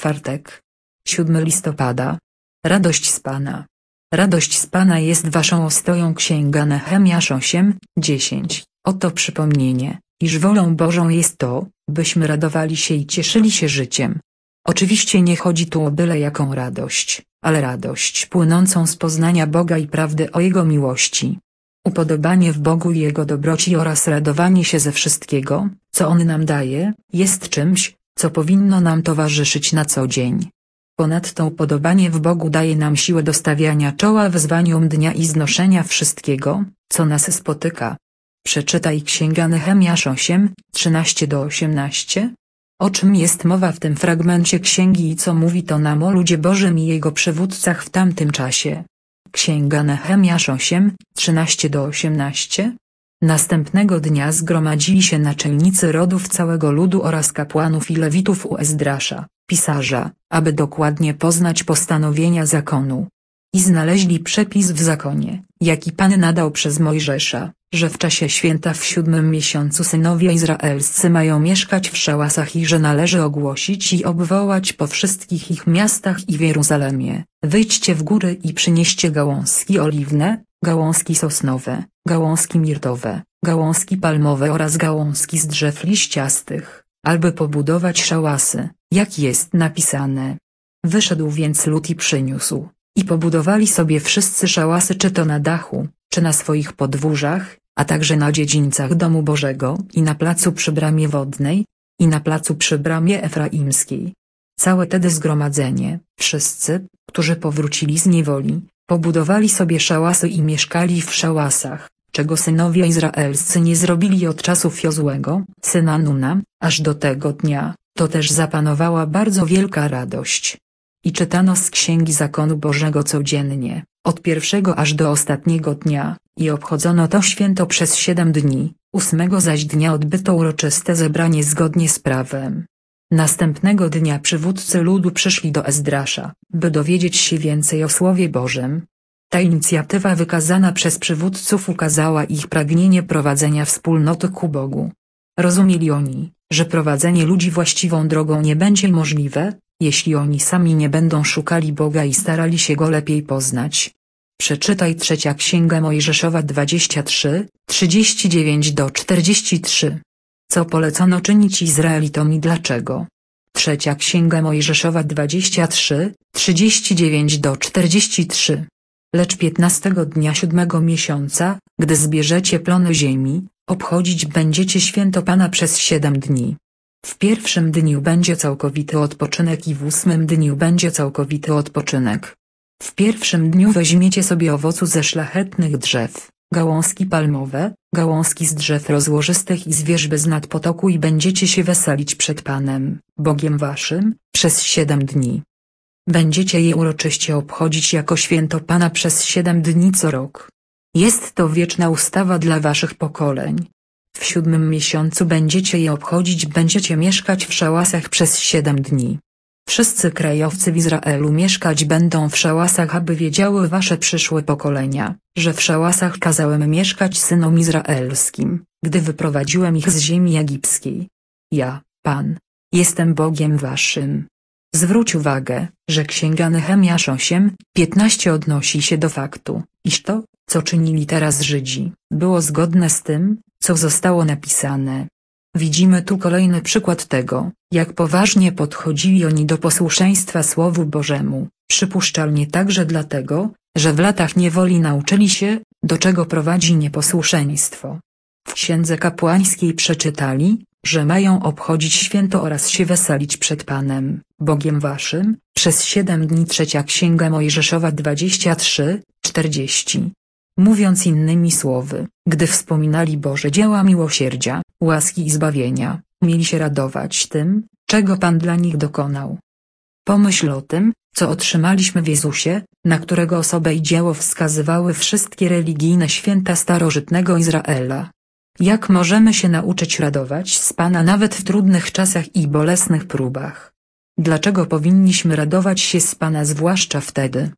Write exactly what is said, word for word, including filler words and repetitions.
czwartek. siódmego listopada. Radość z Pana. Radość z Pana jest waszą ostoją. Księga Nehemiasz osiem, dziesięć. Oto przypomnienie, iż wolą Bożą jest to, byśmy radowali się i cieszyli się życiem. Oczywiście nie chodzi tu o byle jaką radość, ale radość płynącą z poznania Boga i prawdy o Jego miłości. Upodobanie w Bogu i Jego dobroci oraz radowanie się ze wszystkiego, co On nam daje, jest czymś, co powinno nam towarzyszyć na co dzień. Ponadto upodobanie w Bogu daje nam siłę do stawiania czoła wyzwaniom dnia i znoszenia wszystkiego, co nas spotyka. Przeczytaj Księga Nehemiasz osiem, trzynaście do osiemnastu. O czym jest mowa w tym fragmencie księgi i co mówi to nam o ludzie Bożym i jego przywódcach w tamtym czasie? Księga Nehemiasz osiem, trzynaście do osiemnastu. Następnego dnia zgromadzili się naczelnicy rodów całego ludu oraz kapłanów i lewitów u Ezdrasza, pisarza, aby dokładnie poznać postanowienia zakonu. I znaleźli przepis w zakonie, jaki Pan nadał przez Mojżesza, że w czasie święta w siódmym miesiącu synowie izraelscy mają mieszkać w szałasach i że należy ogłosić i obwołać po wszystkich ich miastach i w Jeruzalemie: wyjdźcie w góry i przynieście gałązki oliwne, gałązki sosnowe, gałązki mirtowe, gałązki palmowe oraz gałązki z drzew liściastych, aby pobudować szałasy, jak jest napisane. Wyszedł więc lud i przyniósł, i pobudowali sobie wszyscy szałasy, czy to na dachu, czy na swoich podwórzach, a także na dziedzińcach domu Bożego i na placu przy bramie wodnej, i na placu przy bramie efraimskiej. Całe tedy zgromadzenie, wszyscy, którzy powrócili z niewoli, pobudowali sobie szałasy i mieszkali w szałasach, czego synowie izraelscy nie zrobili od czasów Jozłego, syna Nuna, aż do tego dnia. To też zapanowała bardzo wielka radość. I czytano z Księgi Zakonu Bożego codziennie, od pierwszego aż do ostatniego dnia, i obchodzono to święto przez siedem dni, ósmego zaś dnia odbyto uroczyste zebranie zgodnie z prawem. Następnego dnia przywódcy ludu przyszli do Ezdrasza, by dowiedzieć się więcej o Słowie Bożym. Ta inicjatywa wykazana przez przywódców ukazała ich pragnienie prowadzenia wspólnoty ku Bogu. Rozumieli oni, że prowadzenie ludzi właściwą drogą nie będzie możliwe, jeśli oni sami nie będą szukali Boga i starali się Go lepiej poznać. Przeczytaj Trzecia Księga Mojżeszowa dwadzieścia trzy, trzydzieści dziewięć do czterdziestu trzech. Co polecono czynić Izraelitom i dlaczego? Trzecia Księga Mojżeszowa dwadzieścia trzy, trzydzieści dziewięć do czterdziestu trzech. Lecz piętnastego dnia siódmego miesiąca, gdy zbierzecie plony ziemi, obchodzić będziecie święto Pana przez siedem dni. W pierwszym dniu będzie całkowity odpoczynek i w ósmym dniu będzie całkowity odpoczynek. W pierwszym dniu weźmiecie sobie owocu ze szlachetnych drzew, gałązki palmowe, gałązki z drzew rozłożystych i z wierzby z nad potoku i będziecie się weselić przed Panem, Bogiem waszym, przez siedem dni. Będziecie je uroczyście obchodzić jako święto Pana przez siedem dni co rok. Jest to wieczna ustawa dla waszych pokoleń. W siódmym miesiącu będziecie je obchodzić, będziecie mieszkać w szałasach przez siedem dni. Wszyscy krajowcy w Izraelu mieszkać będą w szałasach, aby wiedziały wasze przyszłe pokolenia, że w szałasach kazałem mieszkać synom izraelskim, gdy wyprowadziłem ich z ziemi egipskiej. Ja, Pan, jestem Bogiem waszym. Zwróć uwagę, że Księga Nehemiasz osiem, piętnaście odnosi się do faktu, iż to, co czynili teraz Żydzi, było zgodne z tym, co zostało napisane. Widzimy tu kolejny przykład tego, jak poważnie podchodzili oni do posłuszeństwa Słowu Bożemu, przypuszczalnie także dlatego, że w latach niewoli nauczyli się, do czego prowadzi nieposłuszeństwo. W Księdze Kapłańskiej przeczytali, że mają obchodzić święto oraz się weselić przed Panem, Bogiem waszym, przez siedem dni. Trzecia Księga Mojżeszowa dwadzieścia trzy, czterdzieści. Mówiąc innymi słowy, gdy wspominali Boże dzieła miłosierdzia, łaski i zbawienia, mieli się radować tym, czego Pan dla nich dokonał. Pomyśl o tym, co otrzymaliśmy w Jezusie, na którego osobę i dzieło wskazywały wszystkie religijne święta starożytnego Izraela. Jak możemy się nauczyć radować z Pana nawet w trudnych czasach i bolesnych próbach? Dlaczego powinniśmy radować się z Pana zwłaszcza wtedy,